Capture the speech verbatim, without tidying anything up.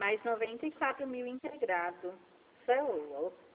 mais noventa e quatro mil integrado. Você é louco.